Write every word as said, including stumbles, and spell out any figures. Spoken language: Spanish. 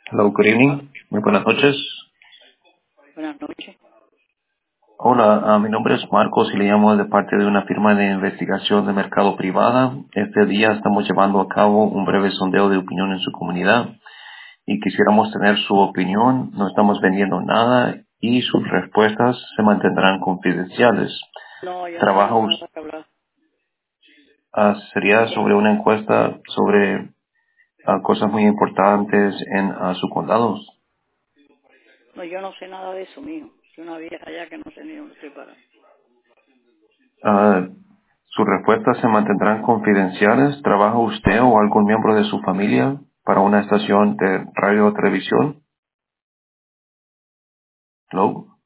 Hello, good evening. Muy buenas noches. Buenas noches. Hola, ah, mi nombre es Marcos y le llamo de parte de una firma de investigación de mercado privada. Este día estamos llevando a cabo un breve sondeo de opinión en su comunidad y quisiéramos tener su opinión. No estamos vendiendo nada y sus respuestas se mantendrán confidenciales. No, yo no Trabaja tengo us- nada que hablar. ah, sería sobre una encuesta sobre ah, cosas muy importantes en ah, su condado. No, yo no sé nada de eso, mijo. Soy una vieja ya que no sé ni dónde estoy parada. Ah, sus respuestas se mantendrán confidenciales. ¿Trabaja usted o algún miembro de su familia para una estación de radio o televisión? Hello.